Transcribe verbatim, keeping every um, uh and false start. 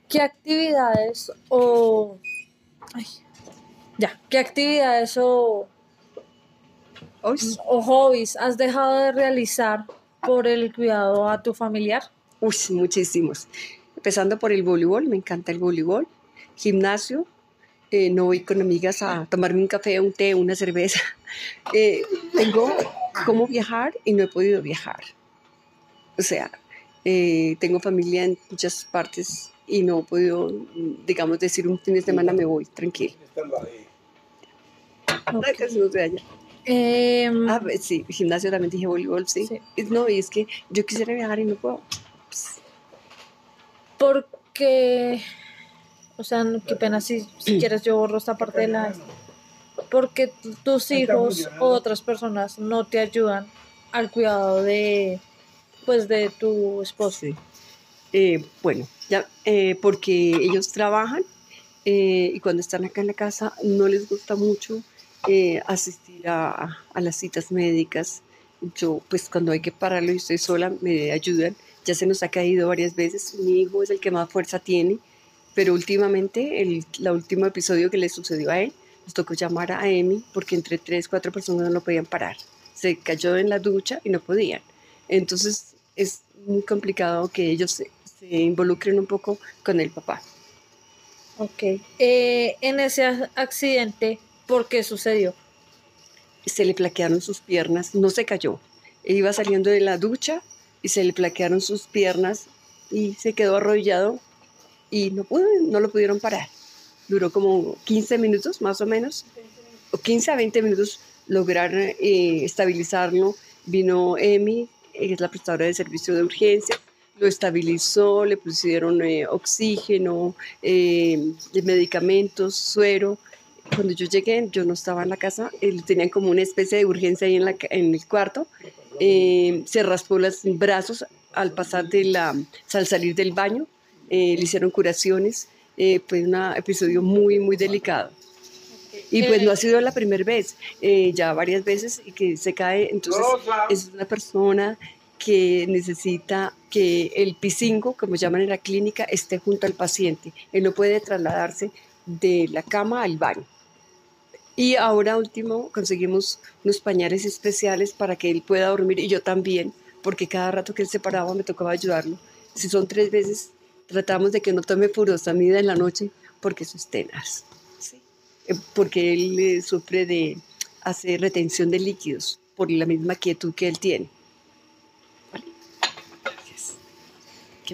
¿Qué actividades o... ay, ya, ¿qué actividades o, Uy, o hobbies has dejado de realizar por el cuidado a tu familiar? uy, muchísimos. Empezando por el voleibol, me encanta el voleibol. Gimnasio, eh, no voy con amigas a tomarme un café, un té, una cerveza. Eh, tengo cómo viajar y no he podido viajar. O sea, eh, tengo familia en muchas partes y no he podido, digamos, decir un fin de semana me voy, tranquilo. Ay, Ok. casi no se halla. Em, Ah, pues sí, gimnasio también dije voleibol, sí. sí. Es- No, y es que yo quisiera viajar y no puedo. Pues, Porque, o sea, no- qué pena si, si quieres yo borro esta parte de la... Porque t- tus hijos o otras personas no te ayudan al cuidado de, pues, de tu esposo. sí. Eh, bueno, ya, eh, porque ellos trabajan eh, y cuando están acá en la casa no les gusta mucho eh, asistir a, a las citas médicas. Yo, pues cuando hay que pararlo y estoy sola, me ayudan. Ya se nos ha caído varias veces. Mi hijo es el que más fuerza tiene, pero últimamente, el la último episodio que le sucedió a él, nos tocó llamar a Emi porque entre tres, cuatro personas no lo podían parar. Se cayó en la ducha y no podían. Entonces es muy complicado que ellos se, se involucren un poco con el papá. Ok. Eh, en ese a- accidente, ¿por qué sucedió? Se le plaquearon sus piernas, no se cayó. Él iba saliendo de la ducha y se le plaquearon sus piernas y se quedó arrodillado y no pudo, no lo pudieron parar. Duró como quince minutos más o menos, o quince a veinte minutos lograr eh, estabilizarlo. Vino Emi, que es la prestadora de servicio de urgencia, lo estabilizó, le pusieron eh, oxígeno, eh, medicamentos, suero. Cuando yo llegué, yo no estaba en la casa, él tenían como una especie de urgencia ahí en, la, en el cuarto. Eh, se raspó los brazos al pasar de la, al salir del baño, eh, le hicieron curaciones, eh, fue un episodio muy, muy delicado. Y pues no ha sido la primera vez, eh, ya varias veces y que se cae, entonces es una persona que necesita que el P cinco, como llaman en la clínica, esté junto al paciente. Él no puede trasladarse de la cama al baño. Y ahora último conseguimos unos pañales especiales para que él pueda dormir y yo también, porque cada rato que él se paraba me tocaba ayudarlo. Si son tres veces, tratamos de que no tome furosemida en la noche porque eso es tenaz. ¿Sí? Eh, Porque él eh, sufre de hacer retención de líquidos por la misma quietud que él tiene.